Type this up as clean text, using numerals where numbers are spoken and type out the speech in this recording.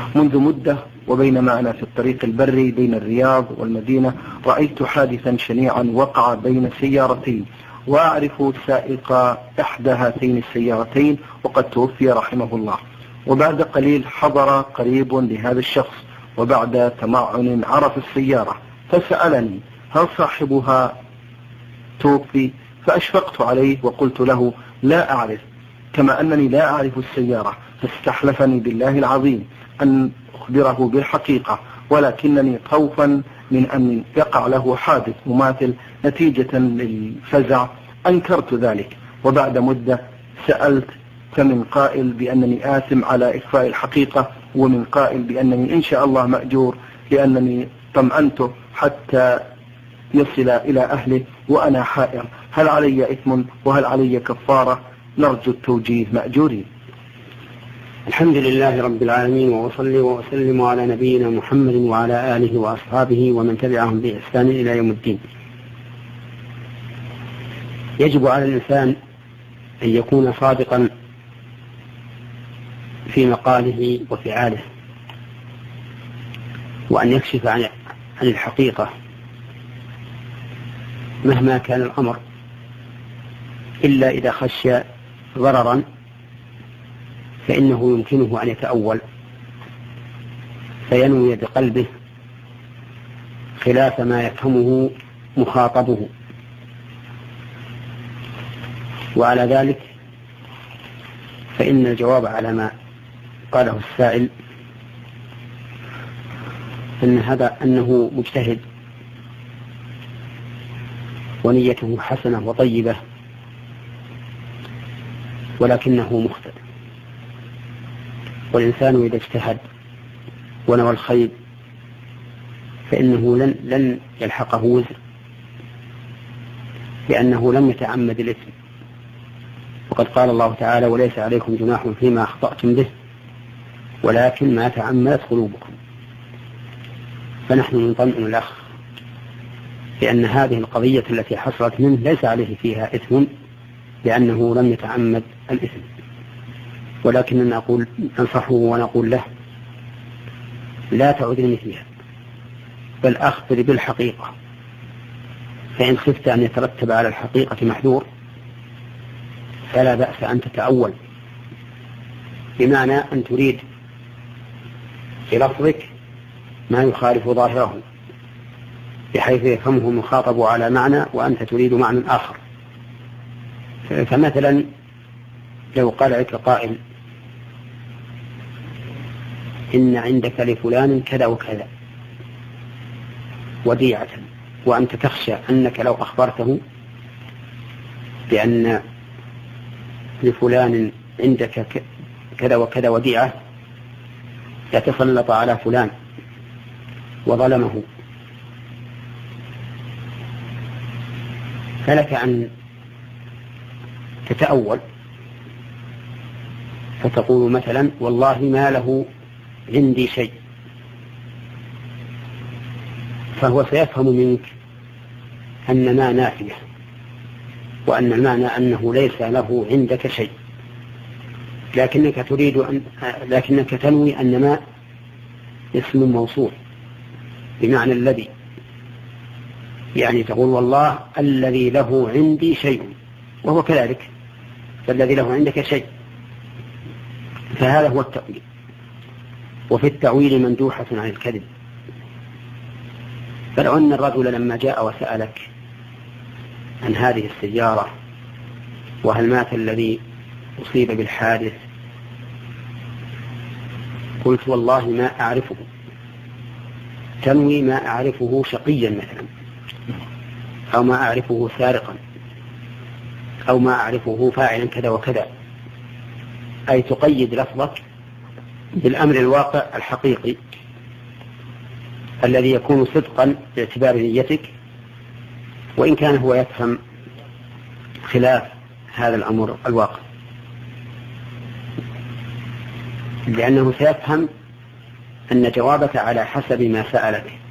منذ مدة وبينما أنا في الطريق البري بين الرياض والمدينة رأيت حادثا شنيعا وقع بين سيارتين، وأعرف سائق إحدى هاتين السيارتين وقد توفي رحمه الله. وبعد قليل حضر قريب لهذا الشخص، وبعد تمعن عرف السيارة فسألني هل صاحبها توفي؟ فأشفقت عليه وقلت له لا أعرف، كما أنني لا أعرف السيارة، فاستحلفني بالله العظيم أن أخبره بالحقيقة، ولكنني خوفا من أن يقع له حادث مماثل نتيجة للفزع أنكرت ذلك. وبعد مدة سألت، فمن قائل بأنني آثم على إخفاء الحقيقة، ومن قائل بأنني إن شاء الله مأجور لأنني طمأنته حتى يصل إلى أهله وأنا حائر. هل علي إثم وهل علي كفارة؟ نرجو التوجيه مأجورين. الحمد لله رب العالمين، وأصلي وأسلم على نبينا محمد وعلى آله وأصحابه ومن تبعهم بإحسان إلى يوم الدين. يجب على الإنسان أن يكون صادقا في مقاله وفعاله، وأن يكشف عن الحقيقة مهما كان الأمر، إلا إذا خشي ضررا فإنه يمكنه أن يتأول فينوي بقلبه خلاف ما يفهمه مخاطبه. وعلى ذلك فإن الجواب على ما قاله السائل أنه مجتهد ونيته حسنة وطيبة، ولكنه مخطئ. والإنسان إذا اجتهد ونوى الخير فإنه لن يلحقه وزر، لأنه لم يتعمد الإثم. وقد قال الله تعالى: وليس عليكم جناح فيما أخطأتم به ولكن ما تعمدت قلوبكم. فنحن نطمئن الأخ لأن هذه القضية التي حصلت منه ليس عليه فيها إثم، لأنه لم يتعمد الإثم. ولكننا ننصحه ونقول له: لا تعد لمثلها، بل أخبر بالحقيقة، فإن خفت أن يترتب على الحقيقة محذور فلا بأس أن تتأول، بمعنى أن تريد بلفظك ما يخالف ظاهره بحيث يفهمه المخاطب على معنى وأنت تريد معنى آخر. فمثلا لو قال لك قائل: إن عندك لفلان كذا وكذا وديعة، وأنت تخشى أنك لو أخبرته بأن لفلان عندك كذا وكذا وديعة يتسلط على فلان وظلمه، فلك أن تتأول فتقول مثلا: والله ما له عندي شيء، فهو سيفهم منك أن ما نافية، وأن المعنى أنه ليس له عندك شيء، لكنك تنوي أن ما اسم موصول بمعنى الذي، يعني تقول: والله الذي له عندي شيء، وهو كذلك، فالذي له عندك شيء. فهذا هو التأويل. وفي التأويل مندوحة عن الكذب. فلو أن الرجل لما جاء وسألك عن هذه السيارة وهل مات الذي أصيب بالحادث، قلت: والله ما أعرفه، تنوي ما أعرفه شقيا مثلا، أو ما أعرفه سارقا، أو ما أعرفه فاعلا كذا وكذا، أي تقيد لفظك بالأمر الواقع الحقيقي الذي يكون صدقا باعتبار نيتك، وإن كان هو يفهم خلاف هذا الأمر الواقع، لأنه سيفهم أن جوابك على حسب ما سألك،